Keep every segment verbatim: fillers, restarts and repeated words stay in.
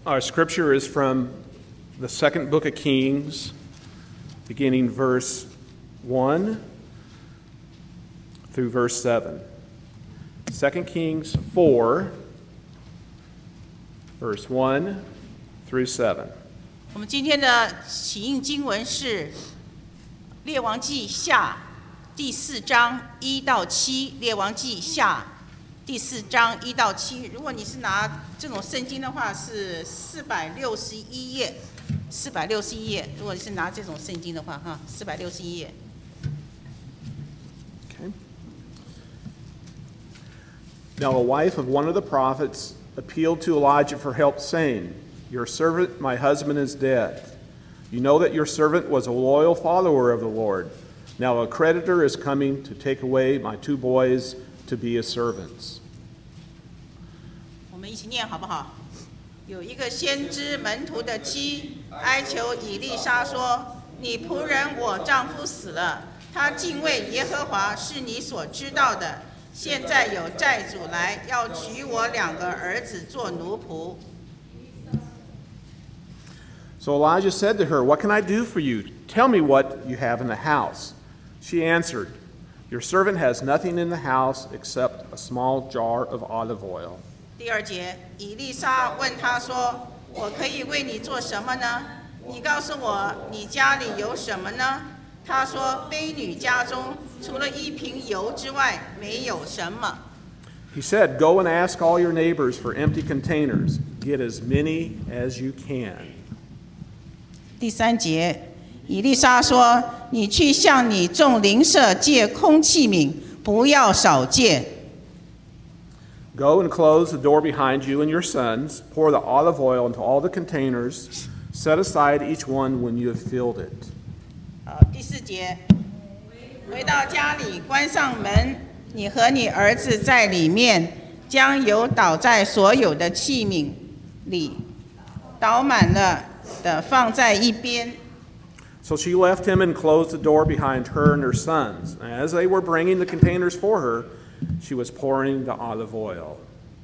Our scripture is from the second book of Kings, beginning verse one through verse seven. Second Kings four, verse one through seven. 我们今天的起应经文是列王记下第四章一到七，列王记下第四章一到七。如果你是拿这种圣经的话，是四百六十一页，四百六十一页。如果你是拿这种圣经的话，哈，四百六十一页。 Okay. Now a wife of one of the prophets appealed to Elijah for help, saying, "Your servant, my husband, is dead. You know that your servant was a loyal follower of the Lord. Now a creditor is coming to take away my two boys to be his servants." 我们一起念好不好？有一个先知门徒的妻哀求以利沙说：“你仆人我丈夫死了，他敬畏耶和华是你所知道的。现在有债主来，要娶我两个儿子做奴仆。” So Elijah said to her, "What can I do for you? Tell me what you have in the house." She answered, "Your servant has nothing in the house except a small jar of olive oil." 第二节，以利沙问他说：“我可以为你做什么呢？你告诉我，你家里有什么呢？”他说：“婢女家中除了一瓶油之外，没有什么。” He said, "Go and ask all your neighbors for empty containers. Get as many as you can." 第三节，以利沙说：“你去向你众邻舍借空器皿，不要少借。” Go and close the door behind you and your sons. Pour the olive oil into all the containers. Set aside each one when you have filled it. 好，第四节，回到家里，关上门，你和你儿子在里面，将油倒在所有的器皿里，倒满了的放在一边。 So she left him and closed the door behind her and her sons. As they were bringing the containers for her, she was pouring the olive oil.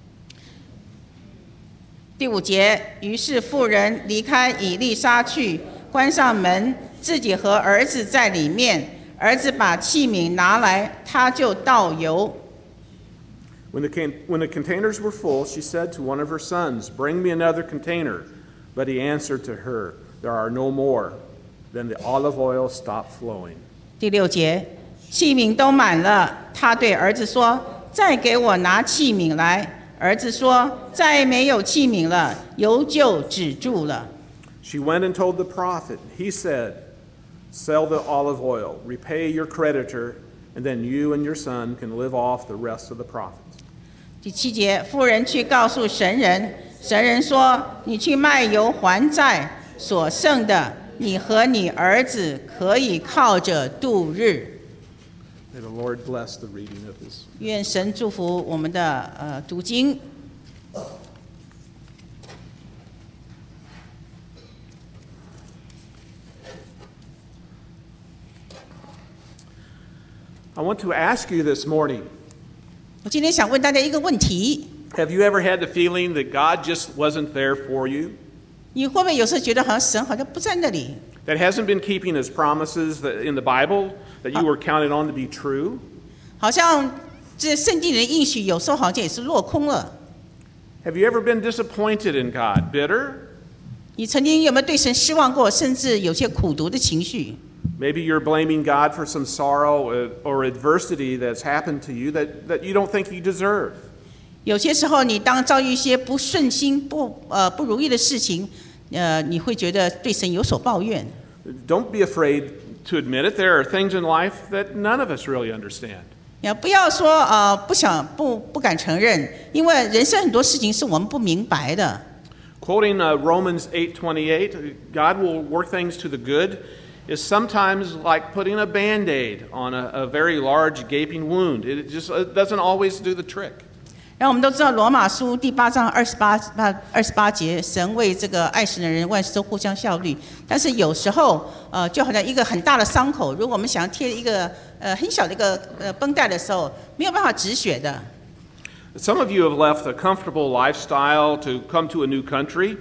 第五节，于是妇人离开以利沙去，关上门，自己和儿子在里面。儿子把器皿拿来，他就倒油。 When the, can- when the containers were full, she said to one of her sons, "Bring me another container." But he answered to her, "There are no more." Then the olive oil stopped flowing. 第六节，器皿都满了，他对儿子说：“再给我拿器皿来。”儿子说：“再没有器皿了，油就止住了。” She went and told the prophet. He said, "Sell the olive oil, repay your creditor, and then you and your son can live off the rest of the profits." 第七节，妇人去告诉神人，神人说：“你去卖油还债，所剩的，你和你儿子可以靠着度日。” May the Lord bless the reading of His. 愿神祝福我们的呃读经。 I want to ask you this morning, 我今天想问大家一个问题： have you ever had the feeling that God just wasn't there for you? 你会不会有时候觉得好像神好像不在那里？ That hasn't been keeping His promises that in the Bible that you were counted on to be true? 好像这圣经里的应许有时候好像也是落空了。 Have you ever been disappointed in God, bitter? 你曾经有没有对神失望过，甚至有些苦毒的情绪？ Maybe you're blaming God for some sorrow or adversity that's happened to you that, that you don't think you deserve. 有些时候，你当遭遇一些不顺心、不呃不如意的事情，呃，你会觉得对神有所抱怨。 Don't be afraid to admit it. There are things in life that none of us really understand. 也不要说呃不想不不敢承认，因为人生很多事情是我们不明白的。 Quoting uh, Romans eight twenty-eight, God will work things to the good, is sometimes like putting a Band-Aid on a, a very large gaping wound. It just it doesn't always do the trick. 然后我们都知道罗马书第八章二十八二十八节，神为这个爱神的人万事都互相效力。但是有时候，呃，就好像一个很大的伤口，如果我们想要贴一个呃很小的一个呃绷带的时候，没有办法止血的。 Some of you have left a comfortable lifestyle to come to a new country.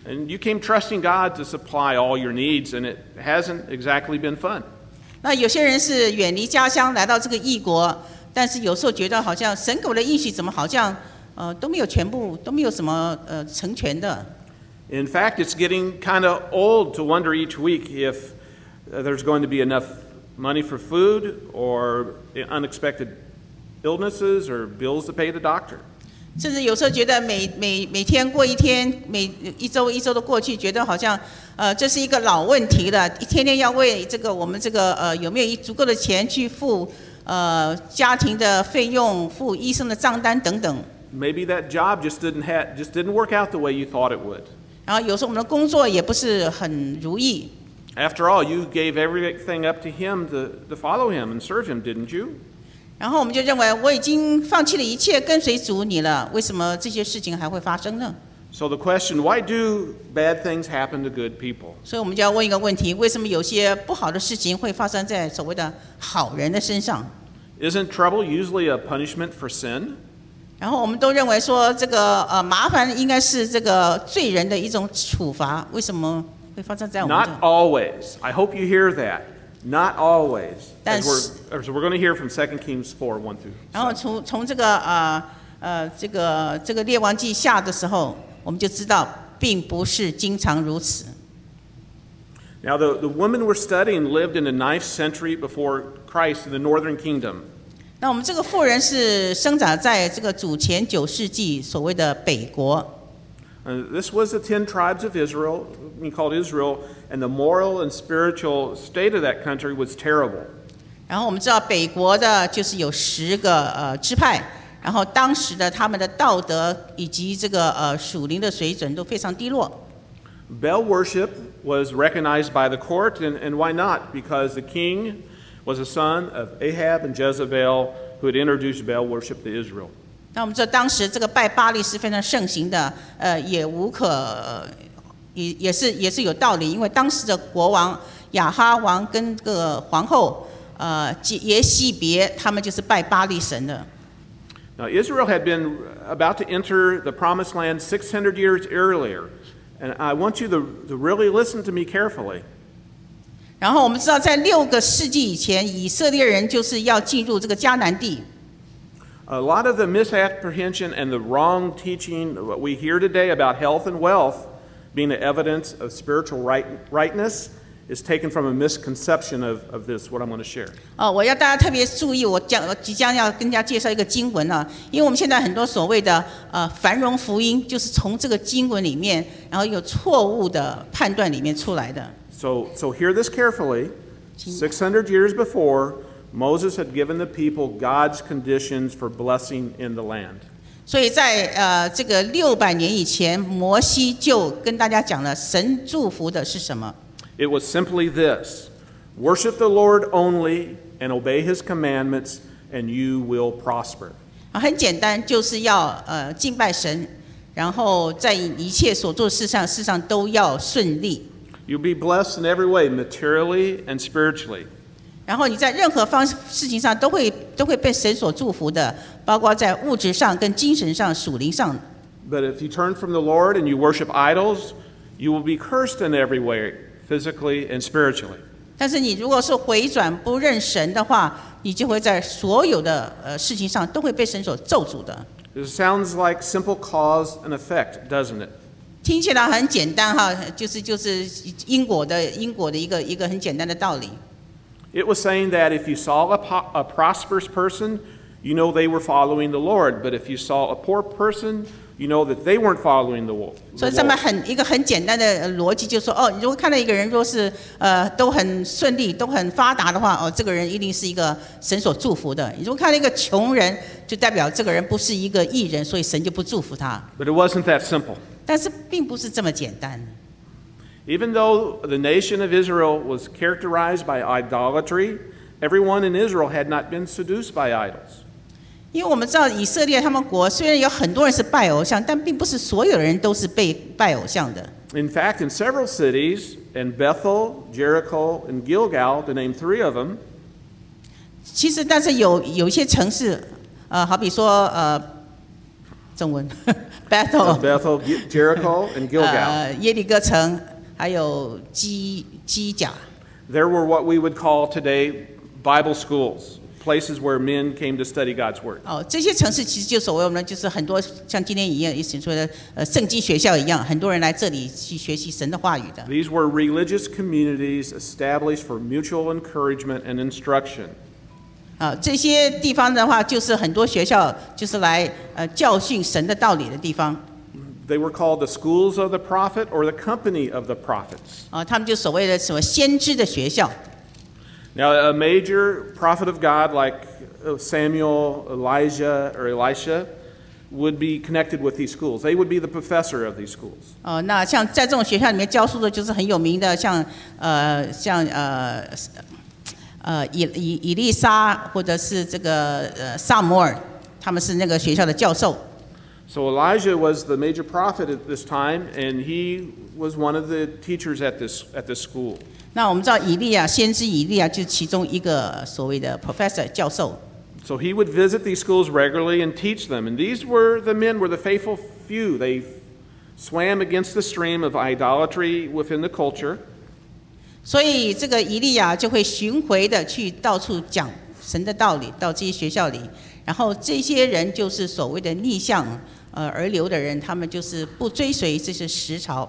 And you came trusting God to supply all your needs, and it hasn't exactly been fun. 那有些人是远离家乡来到这个异国，但是有时候觉得好像神给我的应许怎么好像呃都没有全部，都没有什么呃成全的。 In fact, it's getting kind of old to wonder each week if there's going to be enough money for food or unexpected illnesses or bills to pay the doctor. 甚至有时候觉得每每每天过一天，每一周一周的过去，觉得好像呃这是一个老问题了，一天天要为这个我们这个呃有没有足够的钱去付呃家庭的费用、付医生的账单等等。 Maybe that job just didn't have, just didn't work out the way you thought it would. 然后有时候我们的工作也不是很如意。 After all, you gave everything up to Him to, to follow Him and serve Him, didn't you? 然后我们就认为我已经放弃了一切跟随主你了，为什么这些事情还会发生呢？ So the question, why do bad things happen to good people? 所以我们就要问一个问题：为什么有些不好的事情会发生在所谓的好人的身上？ Isn't trouble usually a punishment for sin? 然后我们都认为说这个呃麻烦应该是这个罪人的一种处罚，为什么会发生在我们这？ Not always. I hope you hear that. Not always. As 但是 we're, as we're going to hear from Second Kings four, one through. 然后从从这个呃呃这个这个列王记下的时候，我们就知道并不是经常如此。 Now, the, the woman we're studying lived in the ninth century before Christ in the northern kingdom. 那我们这个妇人是生长在这个主前九世纪所谓的北国。 Uh, this was the ten tribes of Israel, we called Israel, and the moral and spiritual state of that country was terrible. 然后我们知道北国的就是有十个呃支派，然后当时的他们的道德以及这个呃属灵的水准都非常低落。 Baal worship was recognized by the court, and, and why not? Because the king was a son of Ahab and Jezebel, who had introduced Baal worship to Israel. 那我们知道当时这个拜巴力是非常盛行的，呃，也无可，呃也也是也是有道理，因为当时的国王亚哈王跟这个皇后，呃，耶西别他们就是拜巴力神的。 Now, Israel had been about to enter the promised land six hundred years earlier, and I want you to, to really listen to me carefully. 然后我们知道，在六个世纪以前，以色列人就是要进入这个迦南地。 A lot of the misapprehension and the wrong teaching what we hear today about health and wealth being the evidence of spiritual right, rightness is taken from a misconception of, of this, what I'm going to share. 哦，我要大家特别注意，我将我即将要跟大家介绍一个经文啊，因为我们现在很多所谓的呃繁荣福音，就是从这个经文里面，然后有错误的判断里面出来的。 So, so hear this carefully. six hundred years before, Moses had given the people God's conditions for blessing in the land. 所以在呃这个六百年以前，摩西就跟大家讲了神祝福的是什么。 It was simply this: worship the Lord only and obey His commandments, and you will prosper. 啊，很简单，就是要呃敬拜神，然后在一切所做事上，事上都要顺利。 You'll be blessed in every way, materially and spiritually. 然后你在任何方事情上都会都会被神所祝福的，包括在物质上、跟精神上、属灵上。 But if you turn from the Lord and you worship idols, you will be cursed in every way, physically and spiritually. 但是你如果是回转不认神的话，你就会在所有的呃事情上都会被神所咒诅的。 It sounds like simple cause and effect, doesn't it? 听起来很简单哈，就是就是因果的因果的一个一个很简单的道理。 It was saying that if you saw a, po- a prosperous person, you know they were following the Lord. But if you saw a poor person, you know that they weren't following the Lord. 所以上面很一个很简单的逻辑，就是说，哦，你如果看到一个人若是呃都很顺利、都很发达的话，哦，这个人一定是一个神所祝福的。你如果看到一个穷人，就代表这个人不是一个义人，所以神就不祝福他。 But it wasn't that simple. 但是并不是这么简单。 Even though the nation of Israel was characterized by idolatry, everyone in Israel had not been seduced by idols. 因为我们知道以色列他们国虽然有很多人是拜偶像，但并不是所有人都是被拜偶像的。 In fact, in several cities, in Bethel, Jericho, and Gilgal, to name three of them, 其实，但是有有一些城市，呃，好比说呃中文 Bethel Bethel, Jericho, and Gilgal. 呃耶利哥城，还有基基甲。 There were what we would call today Bible schools, places where men came to study God's Word. 哦，这些城市其实就所谓我们就是很多像今天一样，一起说的呃圣经学校一样，很多人来这里去学习神的话语的。 These were religious communities established for mutual encouragement and instruction. 啊，这些地方的话，就是很多学校就是来呃教训神的道理的地方。 They were called the schools of the prophet or the company of the prophets. 啊，他们就所谓的什么先知的学校。 Now, a major prophet of God like Samuel, Elijah, or Elisha would be connected with these schools. They would be the professor of these schools. 哦，那像在这种学校里面教书的，就是很有名的，像呃像呃呃以以以利沙或者是这个呃萨摩尔，他们是那个学校的教授。 So Elijah was the major prophet at this time, and he was one of the teachers at this at this school. 那我们知道以利亚先知以利亚就是其中一个所谓的 professor 教授。 So he would visit these schools regularly and teach them. And these were the men were the faithful few. They swam against the stream of idolatry within the culture. 所以这个以利亚就会巡回的去到处讲神的道理，到这些学校里。然后这些人就是所谓的逆向呃而流的人，他们就是不追随这些时潮。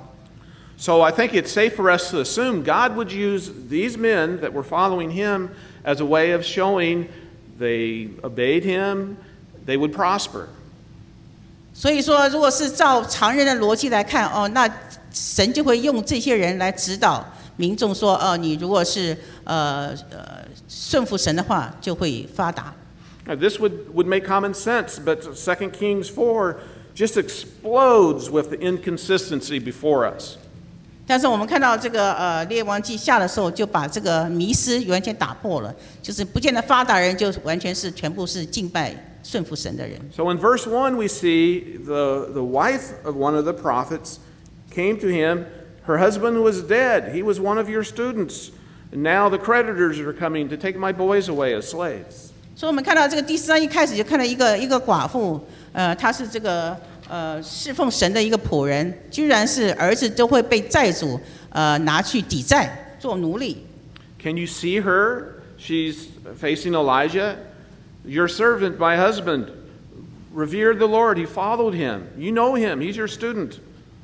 So I think it's safe for us to assume God would use these men that were following him as a way of showing they obeyed him, they would prosper. 所以说，如果是照常人的逻辑来看，哦，那神就会用这些人来指导民众说，哦，你如果是呃呃顺服神的话，就会发达。 Now, this would, would make common sense, but Second Kings four just explodes with the inconsistency before us. 但是我们看到这个呃列王记下的时候，就把这个迷思完全打破了，就是不见得发达人就完全是全部是敬拜顺服神的人。 So in verse one, we see the, the wife of one of the prophets came to him. Her husband was dead. He was one of your students. And now the creditors are coming to take my boys away as slaves. 所以我们看到这个第四章一开始就看到一个一个寡妇，呃，她是这个呃侍奉神的一个仆人，居然是儿子都会被债主呃拿去抵债做奴隶。 Can you see her? She's facing Elijah. Your servant, my husband, revered the Lord. He followed him. You know him. He's your student.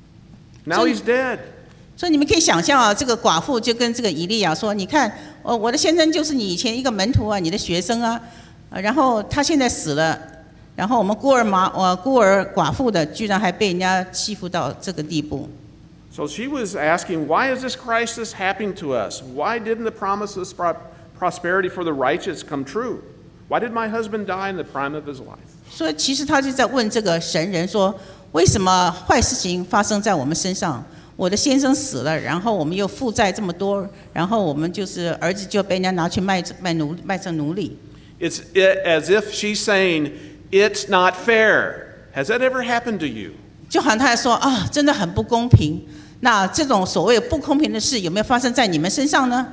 Now he's dead. 所以你们可以想象啊，这个寡妇就跟这个以利亚说：“你看，哦，我的先生就是你以前一个门徒啊，你的学生啊，呃、然后他现在死了，然后我们孤儿寡呃孤儿寡妇的，居然还被人家欺负到这个地步。” So she was asking, why is this crisis happening to us? Why didn't the promise of prosperity for the righteous come true? Why did my husband die in the prime of his life? 所以其实他就在问这个神人说：为什么坏事情发生在我们身上？我的先生死了，然后我们又负债这么多，然后我们就是儿子就被人家拿去卖卖奴卖成奴隶。 It's as if she's saying, it's not fair. Has that ever happened to you? 就好像他在说啊，真的很不公平。那这种所谓不公平的事有没有发生在你们身上呢？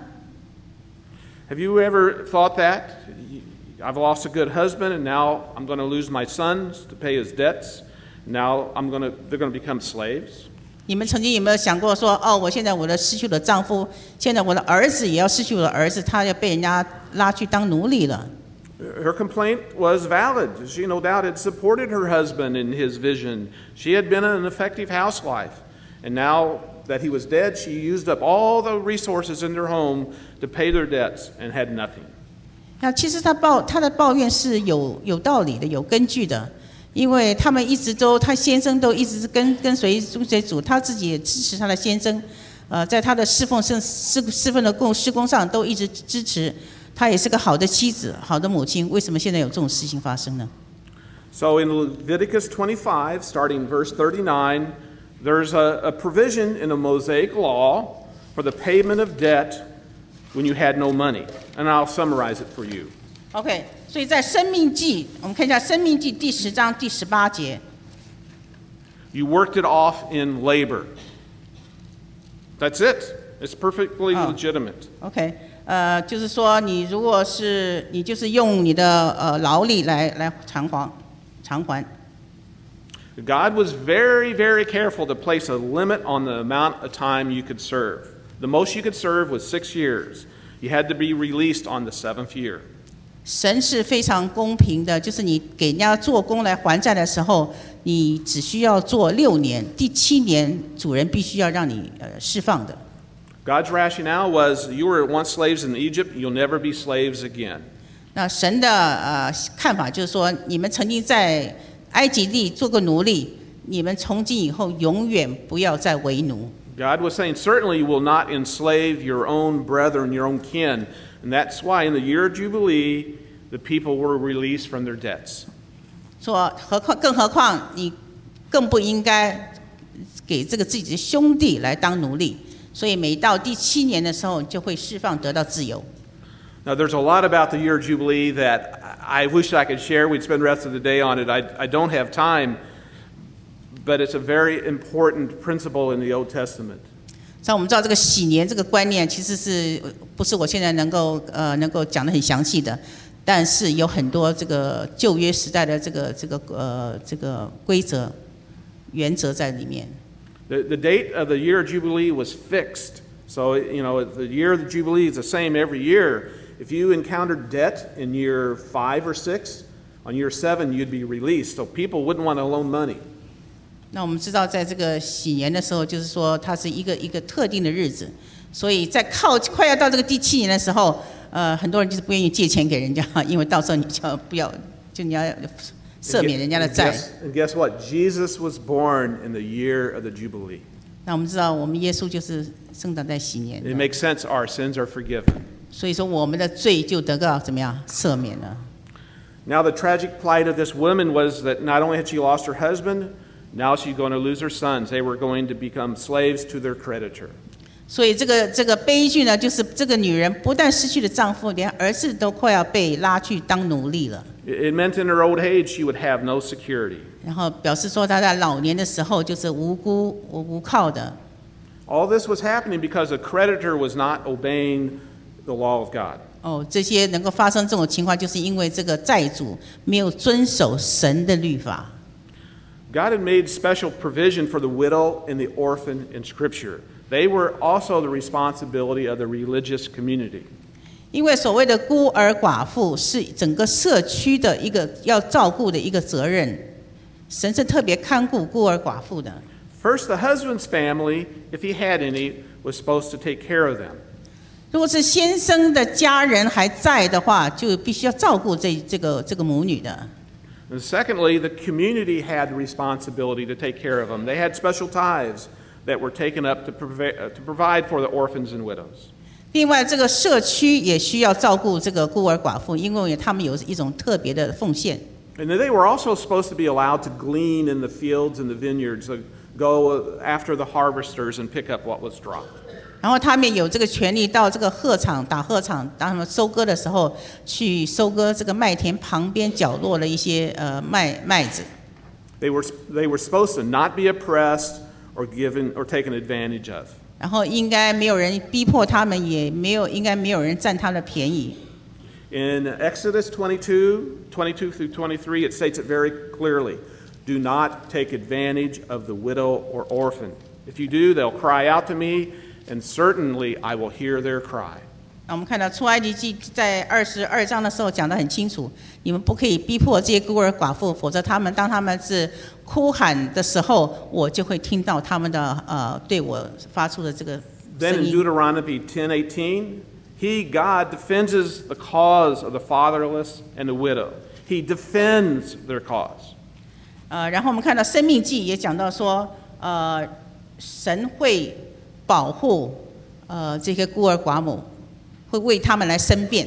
Have you ever thought that? I've lost a good husband, and now I'm going to lose my sons to pay his debts. Now I'm going to, they're going to become slaves. 你们曾经有没有想过说，哦，我现在我的失去了丈夫，现在我的儿子也要失去我的儿子，他要被人家拉去当奴隶了。 Her complaint was valid. She no doubt had supported her husband in his vision. She had been an effective housewife. And now that he was dead, she used up all the resources in their home to pay their debts and had nothing. 那其实他抱他的抱怨是有有道理的，有根据的。因为他们一直都，他先生都一直跟跟随跟随主，他自己也支持他的先生，呃，在他的侍奉圣侍侍奉的工事工上都一直支持，他也是个好的妻子，好的母亲。为什么现在有这种事情发生呢？ So in Leviticus twenty-five, starting verse thirty-nine, there's a, a provision in the Mosaic law for the payment of debt when you had no money, and I'll summarize it for you. OK， 所以在申命记，我们看一下申命记第十章第十八节。 You worked it off in labor. That's it. It's perfectly legitimate. OK， 呃，就是说你如果是你就是用你的呃劳力来来偿还偿还。 God was very, very careful to place a limit on the amount of time you could serve. The most you could serve was six years. You had to be released on the seventh year. 神是非常公平的，就是你给人家做工来还债的时候，你只需要做六年，第七年主人必须要让你呃释放的。 God's rationale was, you were once slaves in Egypt, you'll never be slaves again. 那神的呃看法就是说，你们曾经在埃及地做过奴隶，你们从今以后永远不要再为奴。 God was saying, certainly you will not enslave your own brethren, your own kin. And that's why in the year of Jubilee, the people were released from their debts. 说何况更何况你更不应该给这个自己的兄弟来当奴隶，所以每到第七年的时候就会释放得到自由。 Now, there's a lot about the year of Jubilee that I wish I could share. We'd spend the rest of the day on it. I, I don't have time, but it's a very important principle in the Old Testament. 像我们知道这个喜年这个观念，其实是不是我现在能够呃能够讲得很详细的，但是有很多这个旧约时代的这个这个呃这个规则原则在里面。 The, the date of the year of Jubilee was fixed. So, you know, the year of the Jubilee is the same every year. If you encountered debt in year five or six, on year seven you'd be released. So people wouldn't want to loan money. 那我们知道，在这个喜年的时候，就是说它是一个一个特定的日子，所以在靠快要到这个第七年的时候，呃，很多人就是不愿意借钱给人家，因为到时候你就不要，就你要赦免人家的债。 And guess what? Jesus was born in the year of the Jubilee. 那我们知道，我们耶稣就是生长在喜年。 It makes sense. Our sins are forgiven. 所以说，我们的罪就得到怎么样赦免了。 Now the tragic plight of this woman was that not only had she lost her husband, now she's going to lose her sons. They were going to become slaves to their creditor. 所以这个这个悲剧呢，就是这个女人不但失去了丈夫，连儿子都快要被拉去当奴隶了。 It meant in her old age she would have no security. 然后表示说，她在老年的时候就是无辜无无靠的。 All this was happening because the creditor was not obeying the law of God. 哦，这些能够发生这种情况，就是因为这个债主没有遵守神的律法。 God had made special provision for the widow and the orphan in Scripture. They were also the responsibility of the religious community. 因为所谓的孤儿寡妇是整个社区的一个要照顾的一个责任，神是特别看顾孤儿寡妇的。 First, the husband's family, if he had any, was supposed to take care of them. 如果是先生的家人还在的话，就必须要照顾这这个这个母女的。 And secondly, the community had the responsibility to take care of them. They had special tithes that were taken up to, provi- uh, to provide for the orphans and widows. 另外，这个社区也需要照顾这个孤儿寡妇，因为他们有一种特别的奉献。 And they were also supposed to be allowed to glean in the fields and the vineyards, to go after the harvesters and pick up what was dropped. 然后他们有这个权利到这个禾场打禾场，当他们收割的时候，去收割这个麦田旁边角落的一些呃麦麦子。 They were they were supposed to not be oppressed or given or taken advantage of. 然后应该没有人逼迫他们，也没有应该没有人占他的便宜。 In Exodus twenty-two, twenty-two through twenty-three, it states it very clearly: "Do not take advantage of the widow or orphan. If you do, they'll cry out to me." And certainly I will hear their cry. 我们看到出埃及记在二十二章的时候讲得很清楚，你们不可以逼迫这些孤儿寡妇，否则他们当他们是哭喊的时候，我就会听到他们的呃对我发出的这个 Then 声 in 音。 Deuteronomy ten eighteen, He, God, defends the cause of the fatherless and the widow. He defends their cause. 呃，然后我们看到生命记也讲到说，呃，神会保护呃这些孤儿寡母，会为他们来申辩。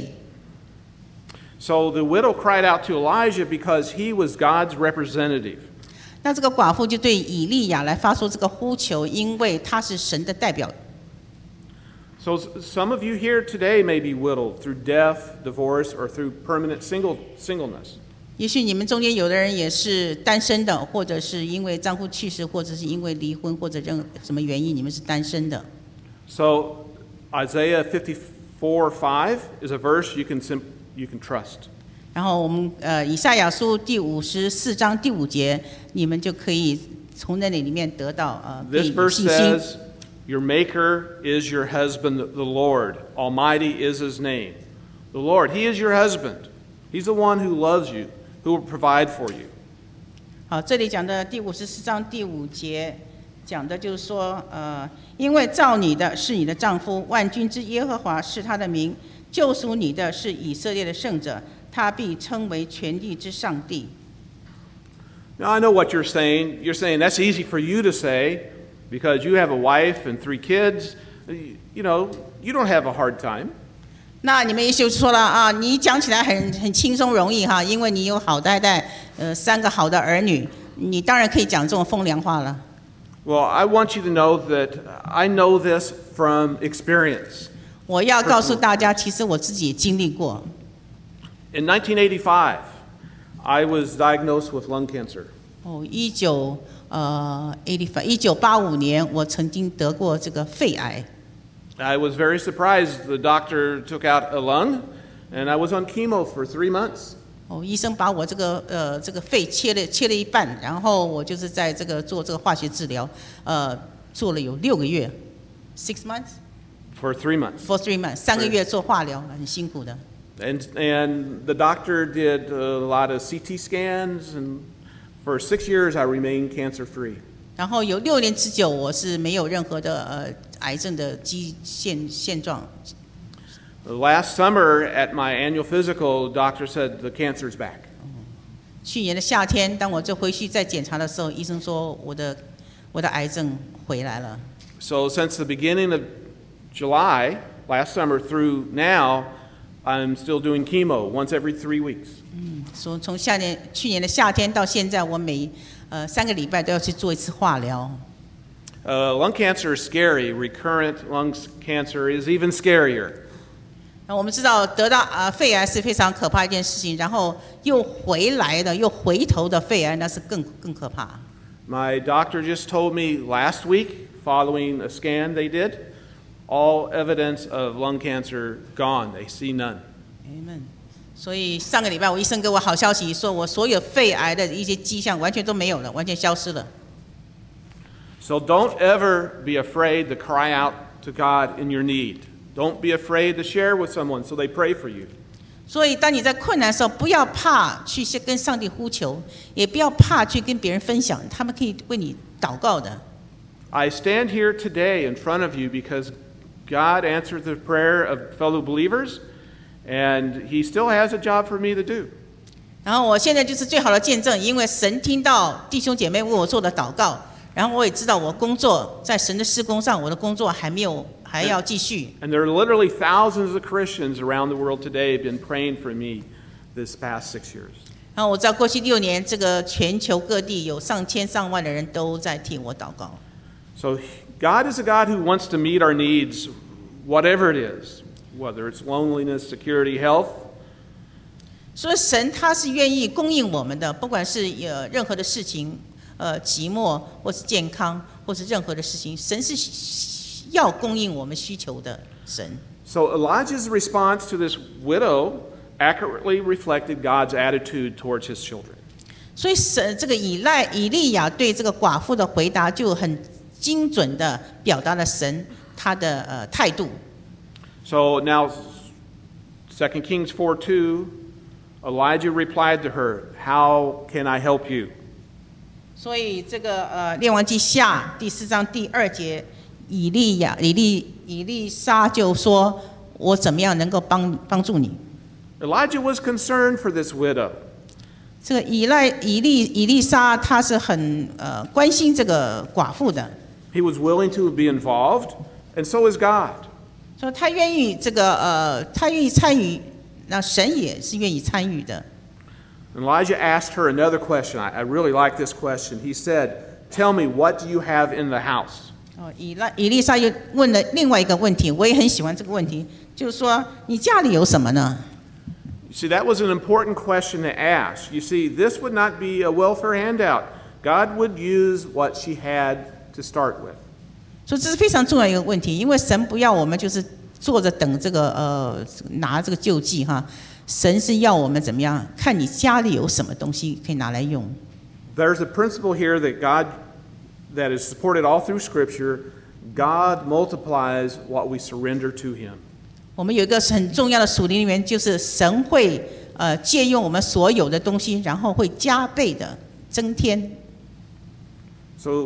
So the widow cried out to Elijah because he was God's representative. 那这个寡妇就对以利亚来发出这个呼求，因为他是神的代表。 So some of you here today may be widowed through death, divorce, or through permanent single singleness. 也许你们中间有的人也是单身的，或者是因为丈夫去世，或者是因为离婚，或者任何什么原因，你们是单身的。 So Isaiah fifty-four five is a verse you can sim- you can trust. 然后我们呃以赛亚书第五十四章第五节，你们就可以从那里里面得到呃 This 对 verse 信心。 says, Your maker is your husband, the Lord. Almighty is his name. The Lord, he is your husband. He's the one who loves you, who will provide for you. 好，这里讲的第五十四章第五节，讲的就是说，呃，因为造你的是你的丈夫，万军之耶和华是他的名，救赎你的是以色列的圣者，他必称为全地之上帝。 Now, I know what you're saying. You're saying that's easy for you to say because you have a wife and three kids. You know, you don't have a hard time. 那你们也就说了啊，你讲起来很很轻松容易哈，因为你有好太太，呃，三个好的儿女，你当然可以讲这种风凉话了。 Well, I want you to know that I know this from experience. 我要告诉大家，其实我自己也经历过。 In nineteen eighty-five, I was diagnosed with lung cancer. 哦，一九呃 eighty-five，一九八五年，我曾经得过这个肺癌。 I was very surprised. The doctor took out a lung, and I was on chemo for three months. 哦，医生把我这个呃这个肺切了切了一半，然后我就是在这个做这个化学治疗，呃，做了有六个月 ，six months For three months. for three months，三个月做化疗，很辛苦的。 And and the doctor did a lot of C T scans, and for six years I remained cancer free. 然后有六年之久，我是没有任何的呃癌症的基现现状。 Last summer at my annual physical, the doctor said the cancer's back. 去年的夏天，当我就回去再检查的时候，医生说我的我的癌症回来了。 So since the beginning of July last summer through now, I'm still doing chemo once every three weeks. 嗯，说从夏天去年的夏天到现在，我每呃三个礼拜都要去做一次化疗。 Uh, lung cancer is scary. Recurrent lung cancer is even scarier. 那我们知道得到呃肺癌是非常可怕一件事情，然后又回来的又回头的肺癌那是更更可怕。 My doctor just told me last week, following a scan they did, all evidence of lung cancer gone. They see none. Amen。所以上个礼拜我医生给我好消息，说我所有肺癌的一些迹象完全都没有了，完全消失了。 So don't ever be afraid to cry out to God in your need. Don't be afraid to share with someone so they pray for you. 所以当你在困难的时候，不要怕去跟上帝呼求，也不要怕去跟别人分享，他们可以为你祷告的。 I stand here today in front of you because God answered the prayer of fellow believers, and He still has a job for me to do. 然后我现在就是最好的见证，因为神听到弟兄姐妹为我做的祷告，然后我也知道我工作在神的施工上，我的工作还没有还要继续。 And there are literally thousands of Christians around the world today have been praying for me this past six years. 然后我知道过去六年，这个全球各地有上千上万的人都在替我祷告。 So God is a God who wants to meet our needs, whatever it is, whether it's loneliness, security, health. 所以神他是愿意供应我们的，不管是呃任何的事情，呃寂寞或是健康，或是任何的事情，神是要供应我们需求的神。 So Elijah's response to this widow accurately reflected God's attitude towards his children. 所以神这个以赖以利亚对这个寡妇的回答，就很精准的表达了神他的呃态度。 So now, Second Kings four two, Elijah replied to her, "How can I help you?" 所以这个呃列王记下第四章第二节，以利亚以利以利沙就说：“我怎么样能够帮帮助你？” Elijah was concerned for this widow. 这个以赖以利以利沙他是很呃关心这个寡妇的。 He was willing to be involved, and so is God. 所以他愿意这个呃，他愿意参与，那神也是愿意参与的。 Elijah asked her another question. I, I really like this question. He said, "Tell me, what do you have in the house?" 哦，以利以利沙又问了另外一个问题，我也很喜欢这个问题，就是说你家里有什么呢？ You see, that was an important question to ask. You see, this would not be a welfare handout. God would use what she had to start with. 所以这是非常重要一个问题，因为神不要我们就是坐着等这个呃拿这个救济哈， 神是要我们怎么样？看你家里有什么东西可以拿来用。 There's a principle here that God, that is supported all through Scripture. God multiplies what we surrender to Him. 我们有一个很重要的属灵里面，就是神会呃借用我们所有的东西，然后会加倍的增添。 So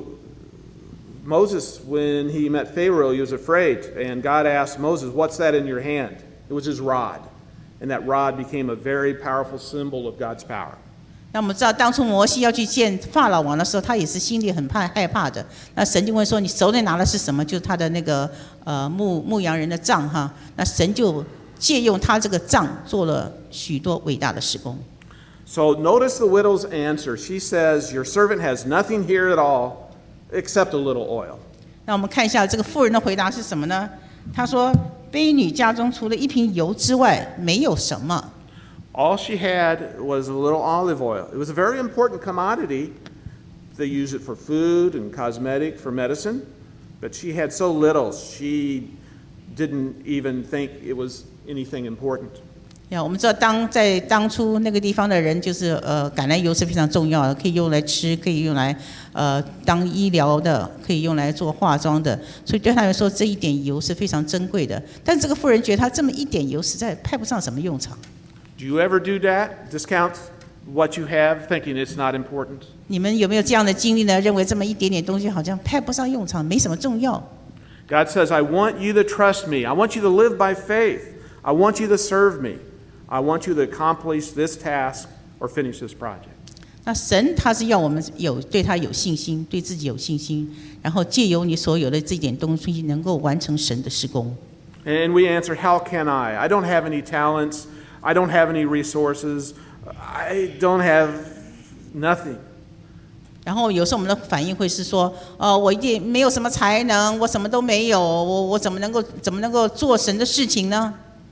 Moses, when he met Pharaoh, he was afraid, and God asked Moses, "What's that in your hand?" It was his rod. And that rod became a very powerful symbol of God's power. 那我们知道，当初摩西要去见法老王的时候，他也是心里很怕害怕的。那神就问说：“你手里拿的是什么？”就是他的那个呃牧牧羊人的杖哈。那神就借用他这个杖，做了许多伟大的事工。 So notice the widow's answer. She says, "Your servant has nothing here at all except a little oil." 那我们看一下这个妇人的回答是什么呢？她说：“婢女家中除了一瓶油之外，没有什么。” All she had was a little olive oil. It was a very important commodity. They use it for food and cosmetic, for medicine. But she had so little, she didn't even think it was anything important. 呀，我们知道当在当初那个地方的人，就是呃，橄榄油是非常重要的，可以用来吃，可以用来呃当医疗的，可以用来做化妆的，所以对他们说这一点油是非常珍贵的。但这个妇人觉得她这么一点油实在派不上什么用场。 Do you ever do that? Discount what you have, thinking it's not important? 你们有没有这样的经历呢？认为这么一点点东西好像派不上用场，没什么重要。 God says, "I want you to trust me. I want you to live by faith. I want you to serve me. I want you to accomplish this task or finish this project." 那神他是要我们有对他有信心，对自己有信心，然后借由你所有的这点东西，能够完成神的事工。 And we answer, "How can I? I don't have any talents. I don't have any resources. I don't have nothing." 然后有时候我们的反应会是说，呃，我一定没有什么才能，我什么都没有，我我怎么能够怎么能够做神的事情呢？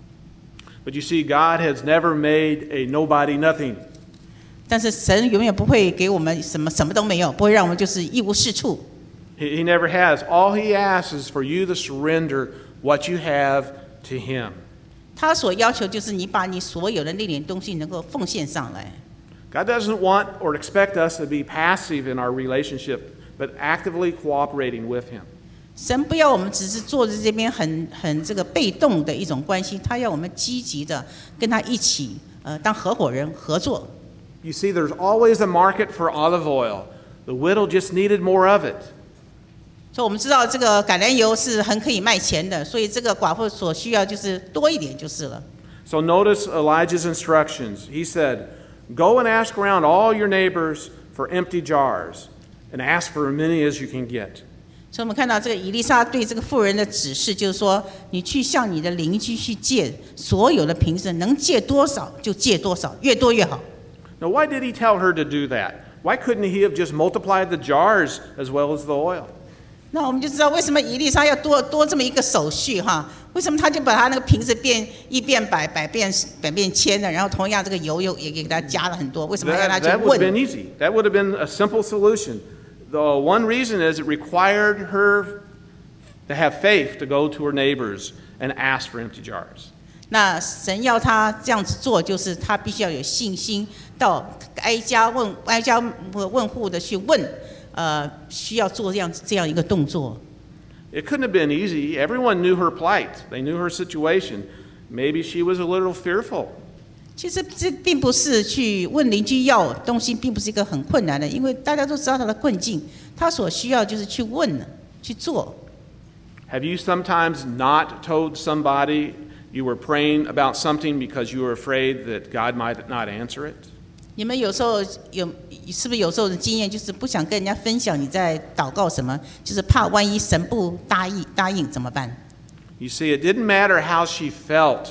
But you see, God has never made a nobody nothing. 但是神永远不会给我们什么什么都没有，不会让我们就是一无是处。 He, he never has. All He asks is for you to surrender what you have to Him. 他所要求就是你把你所有的那点东西能够奉献上来。 God doesn't want or expect us to be passive in our relationship, but actively cooperating with Him. 神不要我们只是坐在这边很很这个被动的一种关系，他要我们积极的跟他一起呃当合伙人合作。 You see, there's always a market for olive oil. The widow just needed more of it. 所以我们知道这个橄榄油是很可以卖钱的，所以这个寡妇所需要就是多一点就是了。 So notice Elijah's instructions. He said, "Go and ask around all your neighbors for empty jars, and ask for as many as you can get." 所以我们看到这个以利沙对这个妇人的指示，就是说，你去向你的邻居去借所有的瓶子，能借多少就借多少，越多越好。 Now, why did he tell her to do that? Why couldn't he have just multiplied the jars as well as the oil? 那我们就知道为什么以利沙要多多这么一个手续哈？为什么他就把他那个瓶子变一变百，百变百变千的，然后同样这个油又也给他加了很多？为什么要让他 That, 去 that would 问 have been easy. That would have been a simple solution. The one reason is it required her to have faith to go to her neighbors and ask for empty jars. 那神要他这样子做，就是他必须要有信心，到挨家问挨家问户的去问，呃，需要做这样这样一个动作。 It couldn't have been easy. Everyone knew her plight. They knew her situation. Maybe she was a little fearful. 其实这并不是去问邻居要东西，并不是一个很困难的，因为大家都知道他的困境，他所需要就是去问、去做。 Have you sometimes not told somebody you were praying about something because you were afraid that God might not answer it? 你们有时候有是不是有时候的经验，就是不想跟人家分享你在祷告什么，就是怕万一神不答应答应怎么办？ You see, it didn't matter how she felt.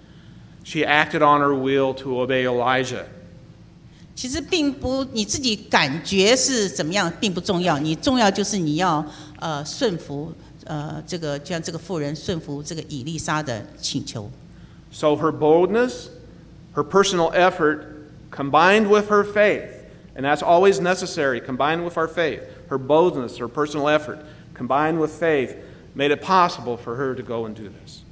She acted on her will to obey Elijah. 其实并不你自己感觉是怎么样，并不重要，你重要就是你要呃顺服呃这个，就像这个妇人顺服这个以利沙的请求。 So her boldness, her personal effort, combined with her faith, and that's always necessary, combined with our faith, her boldness, her personal effort, combined with faith, made it possible for her to go and do this.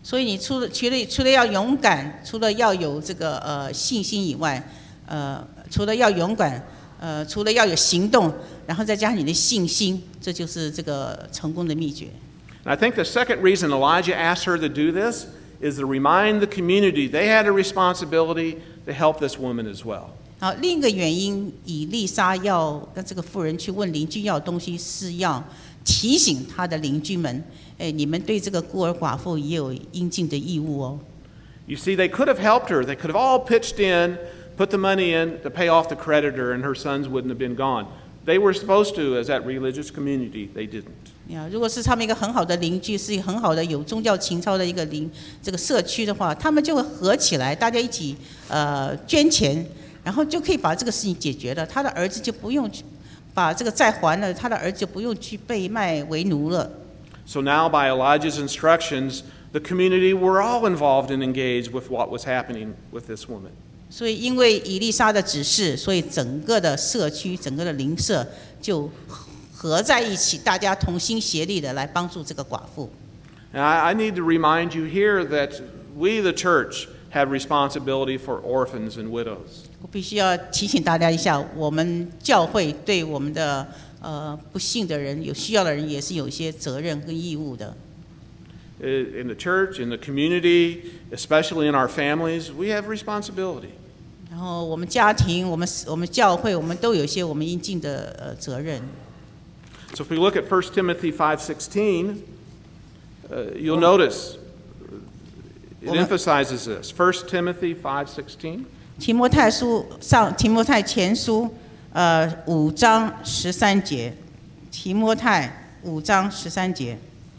所以你除了除了除了要勇敢，除了要有这个呃信心以外，呃，除了要勇敢，呃，除了要有行动，然后再加上你的信心，这就是这个成功的秘诀。 And I think the second reason Elijah asked her to do this is to remind the community they had a responsibility to help this woman as well. 好，另一个原因，以利沙要跟这个妇人去问邻居要东西，是要提醒他的邻居们，哎，你们对这个孤儿寡妇也有应尽的义务哦。 You see, they could have helped her. They could have all pitched in, put the money in to pay off the creditor, and her sons wouldn't have been gone. They were supposed to, as that religious community. They didn't. 呀，如果是他们一个很好的邻居，是一个很好的有宗教情操的一个邻这个社区的话，他们就会合起来，大家一起呃捐钱，然后就可以把这个事情解决了。他的儿子就不用去把这个债还了，他的儿子就不用去被卖为奴了。 So now, by Elijah's instructions, the community were all involved and engaged with what was happening with this woman. 所以，因为以利沙的指示，所以整个的社区、整个的邻舍就合在一起，大家同心协力的来帮助这个寡妇。 And I, I need to remind you here that we, the church, have responsibility for orphans and widows. 我必须要提醒大家一下，我们教会对我们的呃不幸的人、有需要的人，也是有一些责任跟义务的。 In the church, in the community, especially in our families, we have responsibility. 然后我们家庭、我们我们教会，我们都有一些我们应尽的呃责任。 So if we look at First Timothy five sixteen, uh, you'll notice it emphasizes this. First Timothy five sixteen. 提摩太书上，提摩太前书，呃，五章十三节。提摩太五章十三节。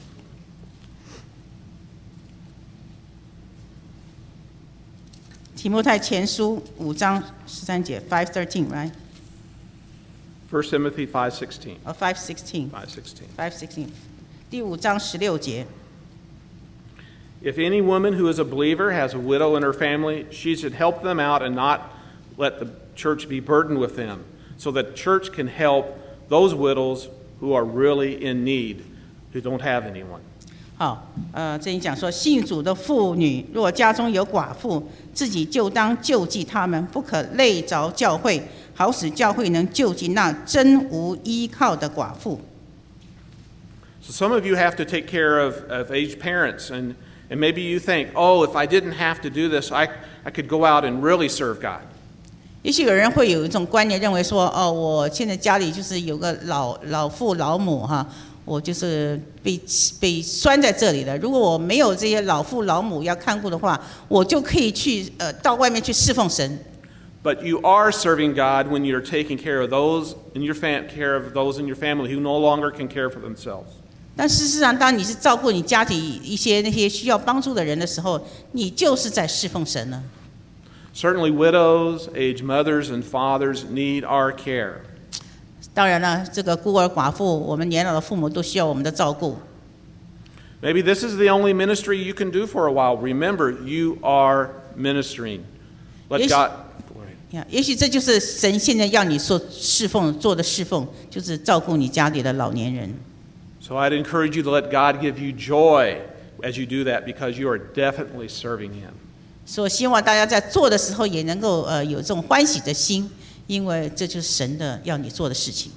提摩太前书五章十三节 ，five thirteen, right? First Timothy five sixteen. Oh, five sixteen. Five sixteen. Five sixteen. 第五章十六节。 If any woman who is a believer has a widow in her family, she should help them out and not let the church be burdened with them, so that the church can help those widows who are really in need, who don't have anyone. 好，呃，这里讲说，信主的妇女若家中有寡妇，自己就当救济他们，不可累着教会，好使教会能救济那真无依靠的寡妇。 So some of you have to take care of, of aged parents, and, and maybe you think, oh, if I didn't have to do this, I, I could go out and really serve God. 也许有人会有一种观念，认为说，哦，我现在家里就是有个老老父老母哈。我就是被被拴在这里了。如果我没有这些老父老母要看顾的话，我就可以去呃到外面去侍奉神。 But you are serving God when you're taking care of those in your fam- care of those in your family who no longer can care for themselves. 但事实上，当你是照顾你家里一些那些需要帮助的人的时候，你就是在侍奉神了。 Certainly, widows, aged mothers, and fathers need our care. 当然了，这个孤儿寡妇，我们年老的父母都需要我们的照顾。 Maybe this is the only ministry you can do for a while. Remember, you are ministering. Let God. 也许这就是神现在要你做侍奉做的侍奉，就是照顾你家里的老年人。 So I'd encourage you to let God give you joy as you do that, because you are definitely serving Him. 所以希望大家在做的时候也能够呃有这种欢喜的心。因为这就是神的要你做的事情。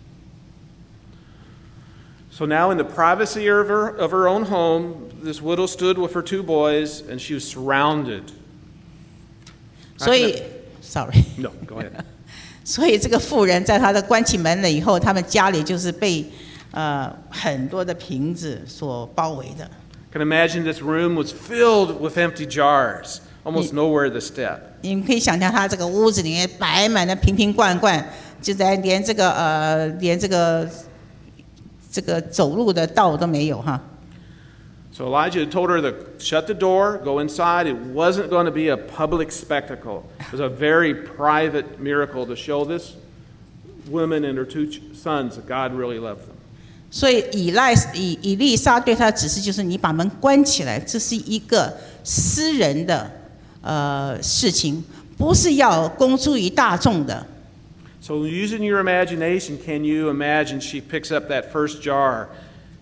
So now, in the privacy of her, of her own home, this widow stood with her two boys, and she was surrounded. 所以 ，sorry. No, go ahead. 所以这个妇人在她的关起门了以后，他们家里就是被呃很多的瓶子所包围的。 I can imagine this room was filled with empty jars. Almost nowhere to step. 你们可以想象，他这个屋子里面摆满了瓶瓶罐罐，就在连这个呃，连这个这个走路的道都没有哈。 So Elijah told her to shut the door, go inside. It wasn't going to be a public spectacle. It was a very private miracle to show this woman and her two sons that God really loved them. 所以以赖以以利沙对他的指示就是：你把门关起来，这是一个私人的。呃，事情不是要公诸于大众的。 So using your imagination, can you imagine she picks up that first jar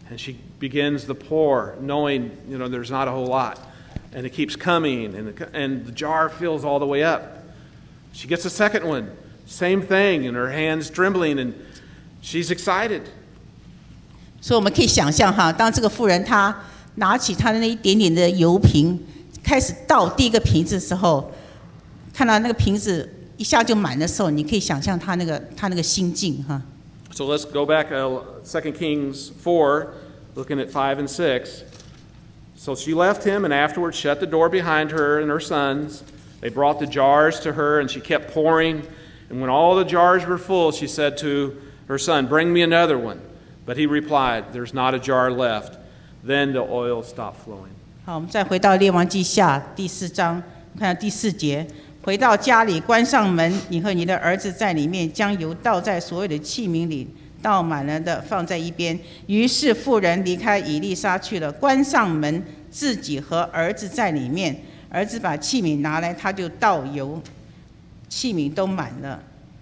And she begins the pour, knowing, you know, there's not a whole lot. And it keeps coming, and the, and the jar fills all the way up. She gets a second one, same thing, and her hands trembling, and she's excited. 所以我们可以想象哈，当这个妇人她拿起她的那一点点的油瓶，开始倒第一个瓶子的时候，看到那个瓶子一下就满的时候，你可以想象她那个她那个心境哈。 So let's go back to Second Kings four, looking at five and six. So she left him and afterwards shut the door behind her and her sons. They brought the jars to her, and she kept pouring. And when all the jars were full, she said to her son, "Bring me another one." But he replied, "There's not a jar left." Then the oil stopped flowing. 好，我们再回到列王记下第四章，看到第四节。回到家里，关上门，你和你的儿子在里面，将油倒在所有的器皿里，倒满了的放在一边。于是妇人离开以利沙去了，关上门，自己和儿子在里面。儿子把器皿拿来，他就倒油，器皿都满了。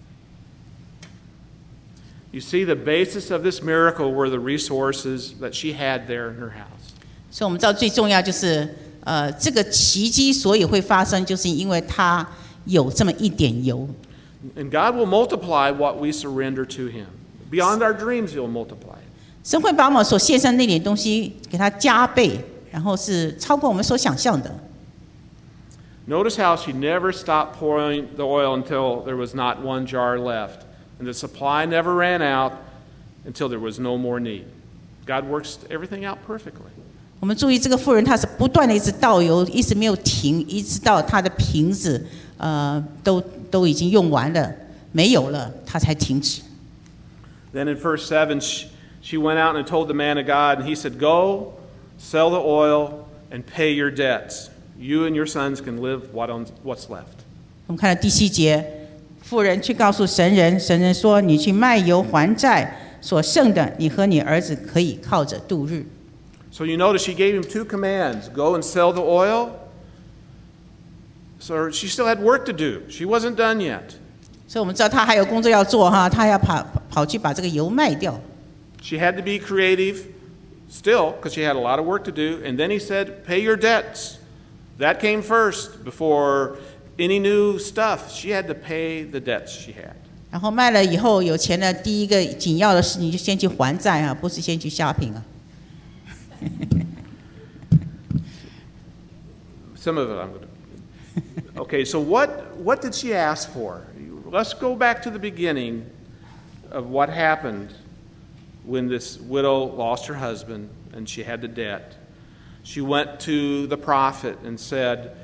You see, the basis of this miracle were the resources that she had there in her house. 所以我们知道最重要就是。呃，这个奇迹所以会发生，就是因为他有这么一点油。 And God will multiply what we surrender to Him. Beyond our dreams, He'll multiply it. 神会把我们所献上那点东西给它加倍，然后是超过我们所想象的。 Notice how she never stopped pouring the oil until there was not one jar left, and the supply never ran out until there was no more need. God works everything out perfectly. 我们注意这个妇人，她是不断的一直倒油，一直没有停，一直到她的瓶子呃都都已经用完了，没有了，她才停止。 Then in verse seven, she, she went out and told the man of God, and he said, "Go, sell the oil, and pay your debts. You and your sons can live what on, what's left." 我们看到第七节，妇人去告诉神人，神人说：“你去卖油还债，所剩的你和你儿子可以靠着度日。” So you notice she gave him two commands: go and sell the oil. So she still had work to do. She wasn't done yet. 所以我们知道她还有工作要做哈，她要跑跑去把这个油卖掉。 She had to be creative still because she had a lot of work to do. And then he said, "Pay your debts." That came first before any new stuff. She had to pay the debts she had. 然后卖了以后有钱了，第一个紧要的事你就先去还债啊，不是先去shopping啊。 Some of it I'm going to. Okay, so what, what did she ask for? Let's go back to the beginning of what happened when this widow lost her husband and she had the debt. She went to the prophet and said,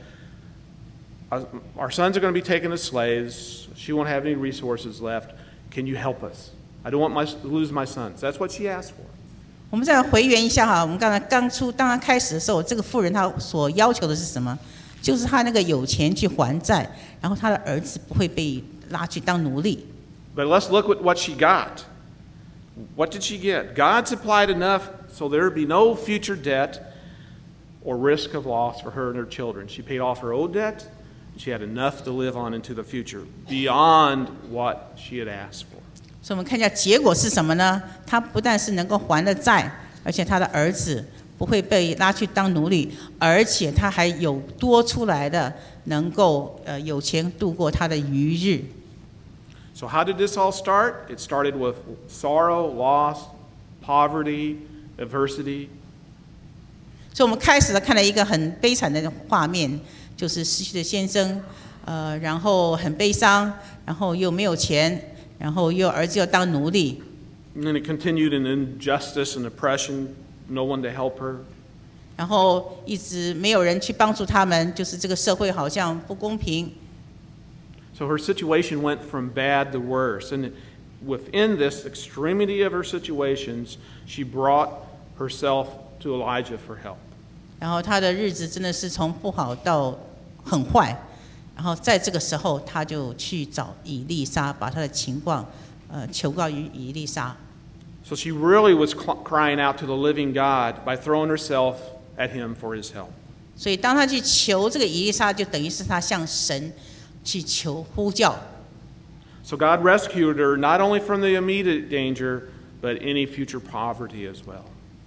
"Our sons are going to be taken as slaves. She won't have any resources left. Can you help us? I don't want my, to lose my sons." That's what she asked for. 我们再回原一下哈，我们刚才刚出当然开始的时候，这个妇人她所要求的是什么？就是她那个有钱去还债，然后她的儿子不会被拉去当奴隶。 But let's look at what she got. What did she get? God supplied enough so there would be no future debt or risk of loss for her and her children. She paid off her old debt. She had enough to live on into the future beyond what she had asked for. 所以我们看一下结果是什么呢？他不但是能够还了债，而且他的儿子不会被拉去当奴隶，而且他还有多出来的，能够呃有钱度过他的余日。 So how did this all start? It started with sorrow, loss, poverty, adversity. 所以我们开始了看了一个很悲惨的画面，就是失去了先生，呃，然后很悲伤，然后又没有钱。然后又儿子要当奴隶。 And then it continued in injustice and oppression, no one to help her. 然后一直没有人去帮助他们，就是这个社会好像不公平。 So her situation went from bad to worse, and within this extremity of her situations, she brought herself to Elijah for help. 然后她的日子真的是从不好到很坏。然后在这个时候，他就去找以利沙，把他的情况，呃，求告于以利沙。 So she really was crying out to the living God by throwing herself at him for his help. 所以当他去求这个以利沙，就等于是他向神去求呼叫。 So God rescued her not only from the immediate danger, but any future poverty as well.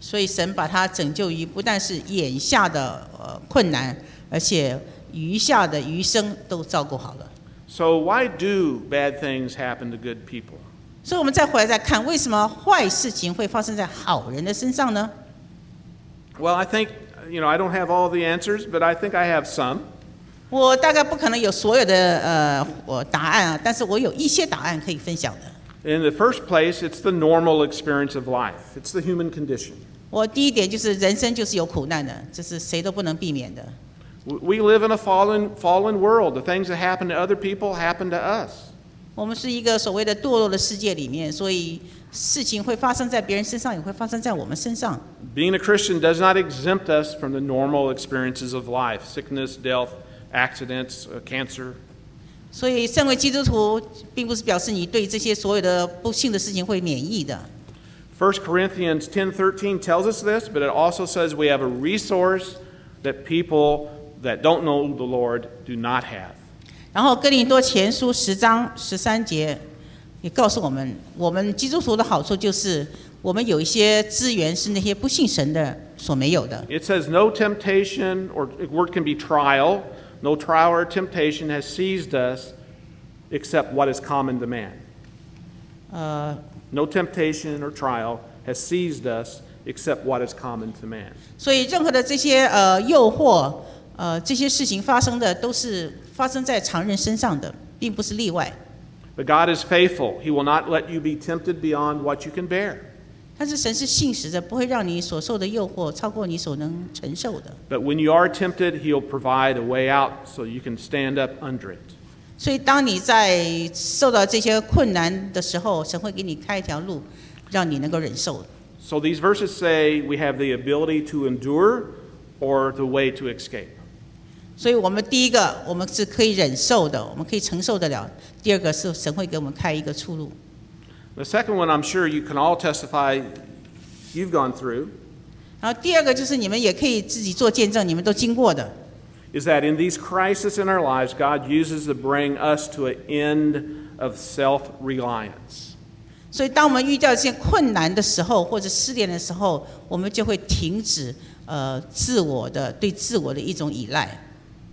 所以神把他拯救于不但是眼下的呃困难，而且余下的余生都照顾好了。 So why do bad things happen to good people? 所以我们再回来再看，为什么坏事情会发生在好人的身上呢？ Well, I think, you know, I don't have all the answers, but I think I have some. 我大概不可能有所有的呃我答案啊，但是我有一些答案可以分享的。 In the first place, it's the normal experience of life. It's the human condition. 我第一点就是人生就是有苦难的，这是谁都不能避免的。 We live in a fallen, fallen world. The things that happen to other people happen to us. 我们是一个所谓的堕落的世界里面，所以事情会发生在别人身上，也会发生在我们身上。 Being a Christian does not exempt us from the normal experiences of life: sickness, death, accidents, uh, cancer. 所以，身为基督徒，并不是表示你对这些所有的不幸的事情会免疫的。 First Corinthians ten thirteen tells us this, but it also says we have a resource that people that don't know the Lord do not have. 然后，哥林多前书十章十三节也告诉我们，我们基督徒的好处就是我们有一些资源是那些不信神的所没有的。 It says no temptation, or the word can be trial, no trial or temptation has seized us except what is common to man. 呃， No temptation or trial has seized us except what is common to man. 所以任何的这些呃诱惑，呃这些事情发生的都是发生在常人身上的，并不是例外。 But God is faithful. He will not let you be tempted beyond what you can bear. 但是神是信实的，不会让你所受的诱惑超过你所能承受的。 But when you are tempted, He'll provide a way out so you can stand up under it. 所以当你在受到这些困难的时候，神会给你开一条路，让你能够忍受。 So these verses say we have the ability to endure or the way to escape. 所以我们第一个，我们是可以忍受的，我们可以承受得了；第二个是神会给我们开一个出路。 The second one, I'm sure you can all testify you've gone through, 然后第二个就是你们也可以自己做见证，你们都经过的。 is that in these crises in our lives, God uses to bring us to an end of self-reliance. 所以当我们遇到这些困难的时候，或者失恋的时候，我们就会停止呃自我的对自我的一种依赖。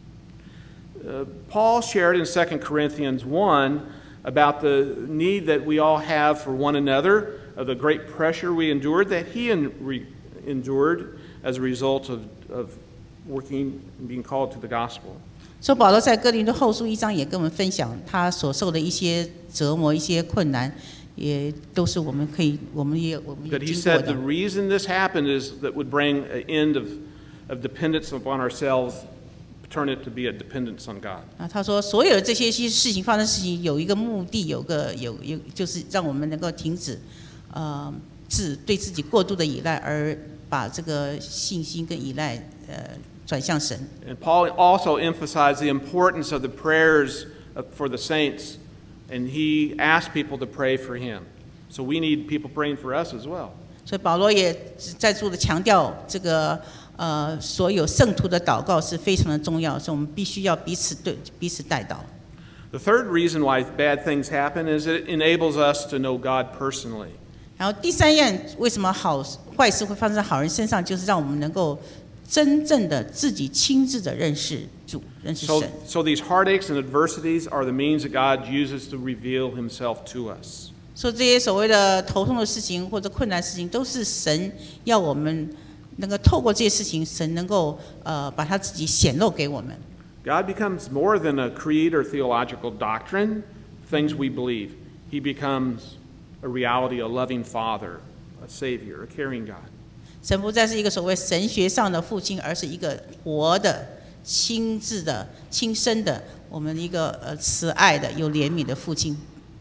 Uh, Paul shared in Second Corinthians one about the need that we all have for one another, of the great pressure we endured, that he en- re- endured as a result of, of working and being called to the gospel. 所以保罗在哥林多后书一章也跟我们分享他所受的一些折磨、一些困难，也都是我们可以，我们也我们也 But he 经过 said the 的。 reason this happened is that would bring an end of, of dependence upon ourselves, turn it to be a dependence on God. 啊，他说所有的这些事情发生的事情有一个目的，有个有有就是让我们能够停止，呃，自对自己过度的依赖，而把这个信心跟依赖呃转向神。 And Paul also emphasized the importance of the prayers of- for the saints, and he asked people to pray for him. So we need people praying for us as well. 所以保罗也再度的强调，这个呃所有圣徒的祷告是非常的重要，所以我们必须要彼此对彼此代祷。 The third reason why bad things happen is it enables us to know God personally. 然后第三样，为什么好坏事会发生在好人身上，就是让我们能够真正的自己亲自的认识主，认识 So, 神。 so these heartaches and adversities are the means that God uses to reveal himself to us. 所以这些所谓的头痛的事情或者困难的事情，都是神要我们能够透过这些事情，神能够呃把他自己显露给我们。 God becomes more than a creed or theological doctrine, things we believe. He becomes a reality, a loving Father, a Savior, a caring God. 神不再是一个所谓神学上的父亲，而是一个活的、亲自的、亲生的，我们一个呃慈爱的、有怜悯的父亲。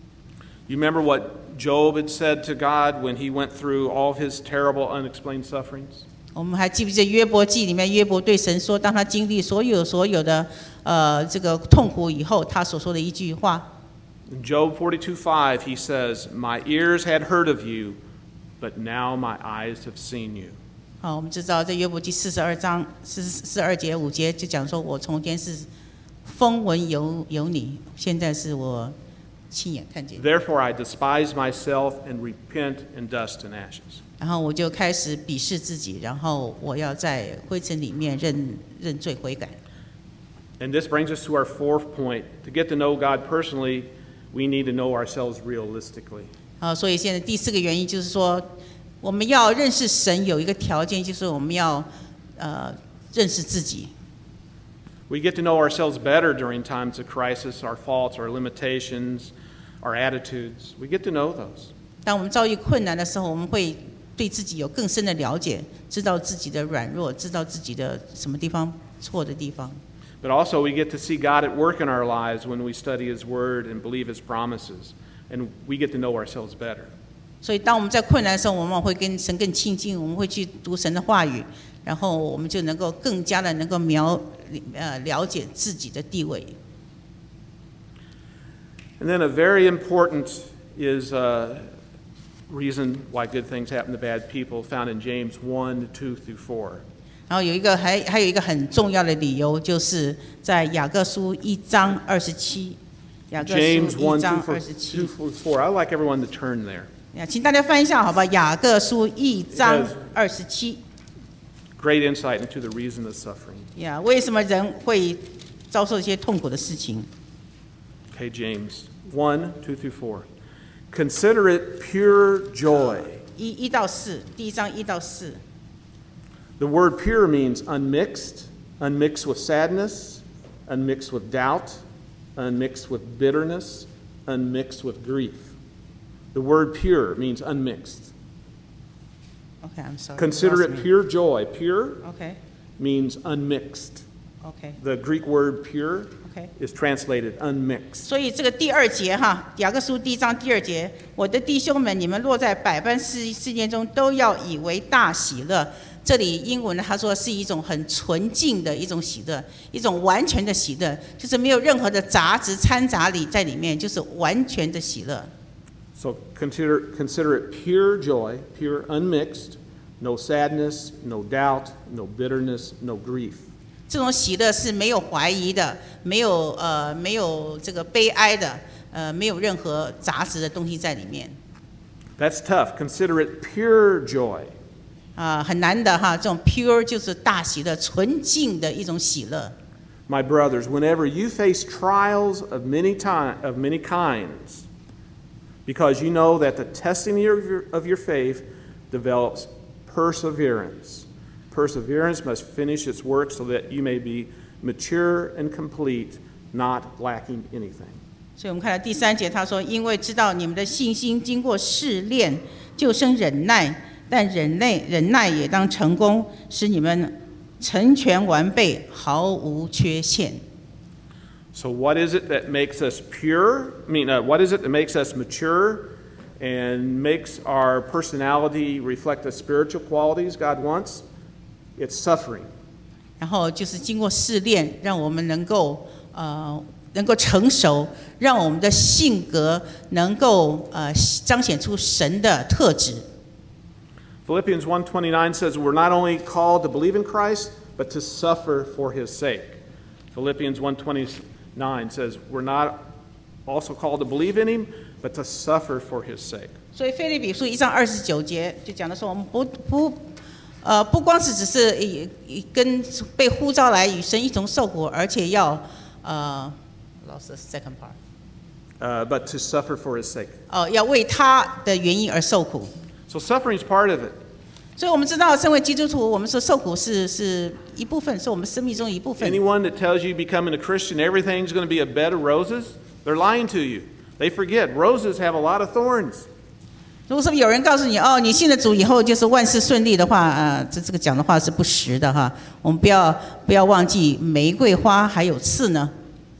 You remember what Job had said to God when he went through all of his terrible, unexplained sufferings? 我们还记不记得约伯记里面，约伯对神说，当他经历所有所有的呃这个痛苦以后，他所说的一句话。 In Job forty-two five, he says, "My ears had heard of you, but now my eyes have seen you." 好，我们知道在约伯记四十二章四四二节五节就讲说，我从前是风闻有有你，现在是我亲眼看见。 Therefore I despise myself and repent in dust and ashes. 然后我就开始鄙视自己，然后我要在灰尘里面认认罪悔改。 And this brings us to our fourth point. To get to know God personally, we need to know ourselves realistically. 啊，所以现在第四个原因就是说，我们要认识神有一个条件，就是我们要呃认识自己。 We get to know ourselves better during times of crisis, our faults, our limitations, our attitudes. We get to know those. 当我们遭遇困难的时候，我们会对自己有更深的了解，知道自己的软弱，知道自己的什么地方错的地方。 But also we get to see God at work in our lives when we study His Word and believe His promises. And we get to know ourselves better. 所以，当我们在困难的时候，我们会跟神更亲近，我们会去读神的话语，然后我们就能够更加的能够描呃了解自己的地位。 And then a very important is a reason why good things happen to bad people, found in James one, two through four. 然后有一个还还有一个很重要的理由，就是在雅各书一章二十七。 雅各书 James 一 one, 章 two 二十七 through four. I'd like everyone to turn there. 请大家翻一下，好吧？雅各书一章二十七。 Great insight into the reason of suffering. 呀，为什么人会遭受一些痛苦的事情？ Okay, James one, two through four. Consider it pure joy. 一一到四，第一章一到四。 The word pure means unmixed, unmixed with sadness, unmixed with doubt, unmixed with bitterness, unmixed with grief. The word pure means unmixed. Okay, I'm sorry. Consider it pure joy. Pure Okay, means unmixed. okay, The Greek word pure okay. is translated unmixed. 所以这个第二节哈，雅各书第一章第二节，我的弟兄们，你们落在百般试试验中，都要以为大喜乐。这里英文呢，他说是一种很纯净的一种喜乐，一种完全的喜乐，就是没有任何的杂质掺杂里在里面，就是完全的喜乐。 So consider, consider it pure joy, pure unmixed, no sadness, no doubt, no bitterness, no grief. 这种喜乐是没有怀疑的，没有呃没有这个悲哀的，呃没有任何杂质的东西在里面。 That's tough. Consider it pure joy. 啊、很难的哈，这种 pure 就是大喜乐，纯净的一种喜乐。 My brothers, whenever you face trials of many time, of many kinds, because you know that the testing of your, of your faith develops perseverance. Perseverance must finish its work so that you may be mature and complete, not lacking anything. 所以我们看到第三节，他说：“因为知道你们的信心经过试炼，就生忍耐。但忍耐，忍耐也当成功，使你们成全完备，毫无缺陷。” So what is it that makes us pure? I mean, uh, what is it that makes us mature and makes our personality reflect the spiritual qualities God wants? It's suffering. 然后就是经过试炼，让我们能够呃能够成熟，让我们的性格能够呃彰显出神的特质。 Philippians one twenty-nine says we're not only called to believe in Christ, but to suffer for his sake. Philippians one twenty-nine says we're not also called to believe in him, but to suffer for his sake. 所以腓立比书一章二十九节就讲的说，我们不不呃不光是只是以以跟被呼召来与神一同受苦，而且要呃 lost the second part Uh, but to suffer for his sake. 哦、要为他的原因而受苦。 So suffering is part of it. 所以我们知道，身为基督徒，我们说受苦是是一部分，是我们生命中一部分。 Anyone that tells you becoming a Christian, everything's going to be a bed of roses, they're lying to you. They forget roses have a lot of thorns. 如果说有人告诉你，哦，你信了主以后就是万事顺利的话，呃，这这个讲的话是不实的哈。我们不要不要忘记，玫瑰花还有刺呢。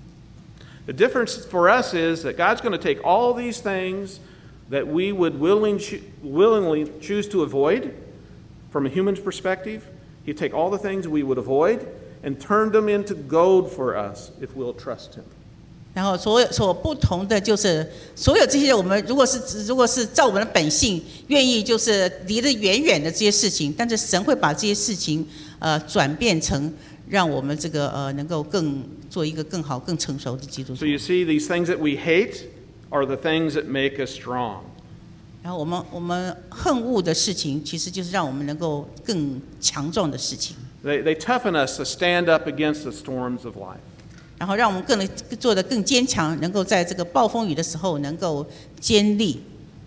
The difference for us is that God's going to take all these things that we would willing, willingly choose to avoid from a human's perspective. He'd take all the things we would avoid and turn them into gold for us if we'll trust him. 然后所有所不同的就是，所有这些我们如果是如果是照我们的本性，愿意就是离得远远的这些事情，但是神会把这些事情呃转变成让我们这个呃能够更做一个更好更成熟的基督徒 So。you see, these things that we hate, are the things that make us strong. 然后我们我们恨恶的事情，其实就是让我们能够更强壮的事情。 They, they toughen us to stand up against the storms of life. 然后让我们更能做得更坚强，能够在这个暴风雨的时候能够坚立。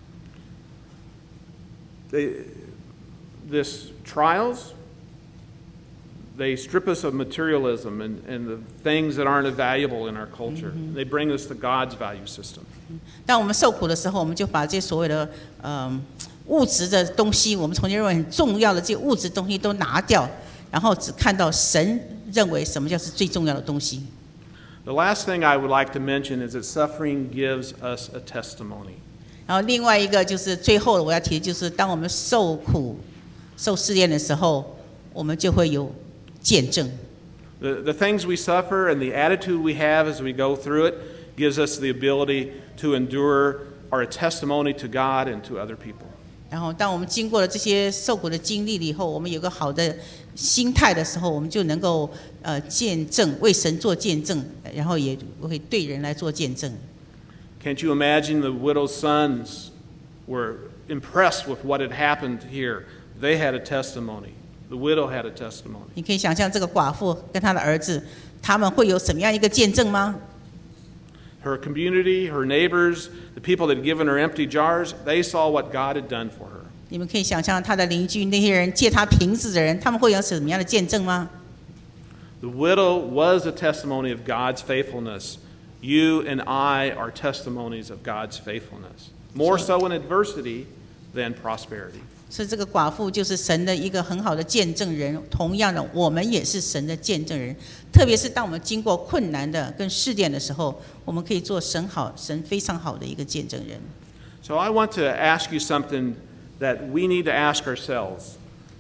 They, this trials, they strip us of materialism and, and the things that aren't valuable in our culture. Mm-hmm. They bring us to God's value system. 当我们受苦的时候，我们就把这些所谓的嗯物质的东西，我们从前认为很重要的这些物质东西都拿掉，然后只看到神认为什么叫是最重要的东西。 The last thing I would like to mention is that suffering gives us a testimony. 然后另外一个就是最后我要提的就是，当我们受苦、受试炼的时候，我们就会有见证。 The, the things we suffer and the attitude we have as we go through it gives us the ability to endure, are a testimony to God and to other people. 然后当我们经过了这些受苦的经历了以后，我们有个好的心态的时候，我们就能够呃见证，为神做见证，然后也会对人来做见证。 Can't you imagine the widow's sons were impressed with what had happened here? They had a testimony. The widow had a testimony. 你可以想象这个寡妇跟她的儿子，他们会有什么样一个见证吗？ Her community, her neighbors, the people that had given her empty jars, they saw what God had done for her. 你们可以想象她的邻居那些人借她瓶子的人，他们会有什么样的见证吗？ The widow was a testimony of God's faithfulness. You and I are testimonies of God's faithfulness. More so in adversity than prosperity. 所以这个寡妇就是神的一个很好的见证人。同样的，我们也是神的见证人。特别是当我们经过困难的跟试炼的时候，我们可以做神好、神非常好的一个见证人。 So I want to ask you something that we need to ask ourselves.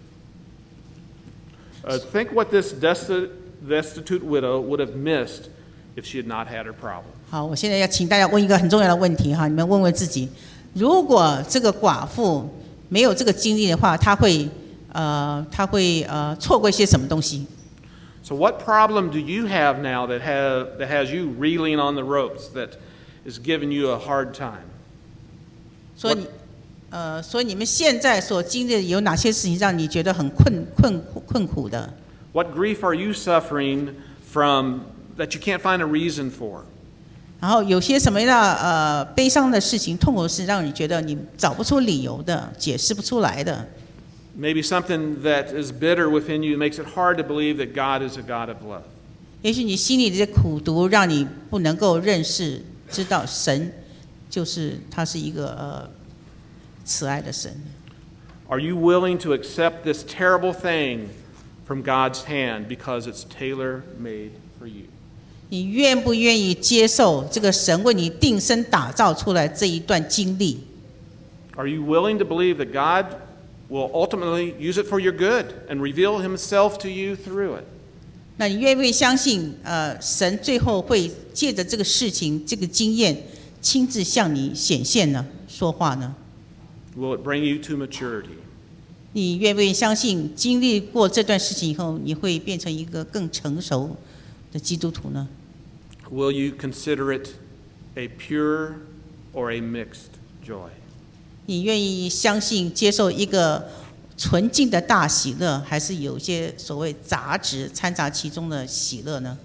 Uh, think what this destitute widow would have missed if she had not had her problem. 好，我现在要请大家问一个很重要的问题哈，你们问问自己：如果这个寡妇没有这个经历的话，她会呃，她会呃错过一些什么东西？ So what problem do you have now that have that has you reeling on the ropes, that is giving you a hard time? 所以你呃，所以你们现在所经历的有哪些事情让你觉得很困困困苦的？ What grief are you suffering from that you can't find a reason for? 然后有些什么样的呃悲伤的事情、痛苦的事，让你觉得你找不出理由的、解释不出来的？ Maybe something that is bitter within you makes it hard to believe that God is a God of love. 也许你心里的这苦毒，让你不能够认识、知道神就是他是一个呃慈爱的神。 Are you willing to accept this terrible thing from God's hand because it's tailor-made for you? 你愿不愿意接受这个神为你定身打造出来这一段经历？ Are you willing to believe that God will ultimately use it for your good and reveal himself to you through it? 那你愿不愿意相信，呃，神最后会借着这个事情、这个经验，亲自向你显现呢？说话呢？ Will it bring you to maturity? 你愿不愿意相信，经历过这段事情以后，你会变成一个更成熟的基督徒呢？ Will you consider it a pure or a mixed joy? 你愿意相信、接受一个纯净的大喜乐，还是有一些所谓杂质掺杂其中的喜乐呢？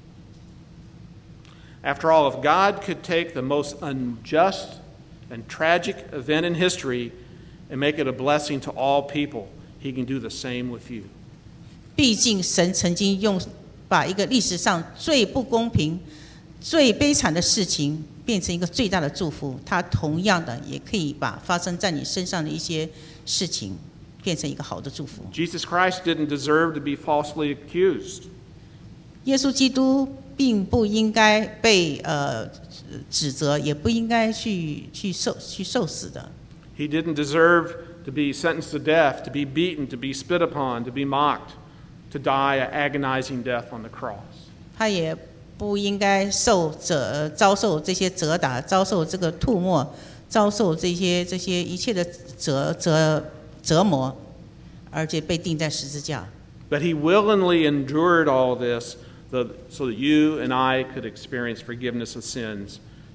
After all, if God could take the most unjust and tragic event in history and make it a blessing to all people, he can do the same with you. 毕竟神曾经用把一个历史上最不公平、最悲惨的事情变成一个最大的祝福，他同样的也可以把发生在你身上的一些事情变成一个好的祝福。 Jesus Christ didn't deserve to be falsely accused. 耶稣基督并不应该被呃指责，也不应该去去受去受死的。 He didn't deserve to be sentenced to death, to be beaten, to be spit upon, to be mocked, to die an agonizing death on the cross. 他也不应该受责遭受这些责打，遭受这个吐沫，遭受这些这些一切的折折折磨，而且被钉在十字架。 But he willingly endured all this so that you and I could experience forgiveness of sins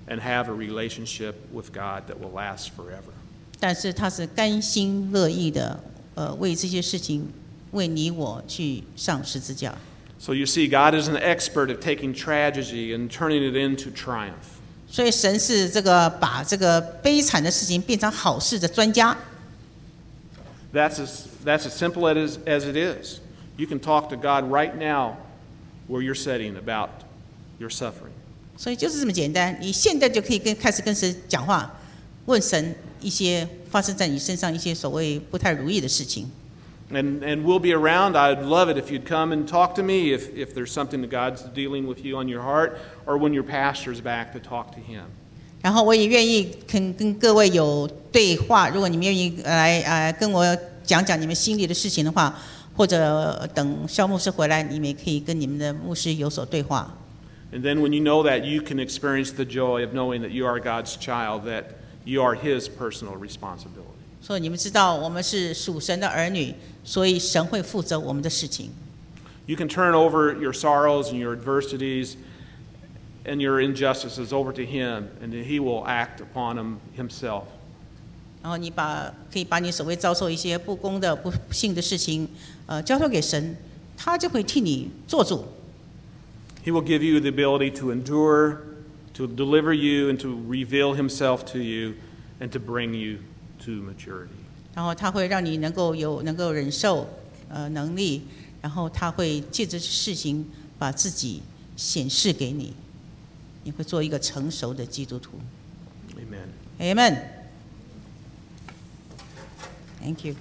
and have a relationship with God that will last forever. 但是他是甘心乐意的，呃，为这些事情，为你我去上十字架。 So you see, God is an expert at taking tragedy and turning it into triumph. 所以神是这个把这个悲惨的事情变成好事的专家。 That's as, that's as simple as, as it is. You can talk to God right now where you're sitting about your suffering. 所以就是这么简单，你现在就可以跟开始跟神讲话，问神一些发生在你身上一些所谓不太如意的事情。 And, and we'll be around. I'd love it if you'd come and talk to me if, if there's something that God's dealing with you on your heart, or when your pastor's back to talk to him. 然后我也愿意跟跟各位有对话，如果你们愿意来呃跟我讲讲你们心里的事情的话，或者等肖牧师回来，你们也可以跟你们的牧师有所对话。 And then when you know that, you can experience the joy of knowing that you are God's child, that you are His personal responsibility. 所以你们知道我们是属神的儿女，所以神会负责我们的事情。 You can turn over your sorrows and your adversities and your injustices over to Him, and He will act upon them Himself. 然后你把可以把你所谓遭受一些不公的、不幸的事情，呃，交托给神，他就会替你做主。 He will give you the ability to endure, to deliver you, and to reveal Himself to you, and to bring you to maturity. 然后他会让你能够有能够忍受呃能力，然后他会借着事情把自己显示给你，你会做一个成熟的基督徒。 Amen. Amen. Thank you.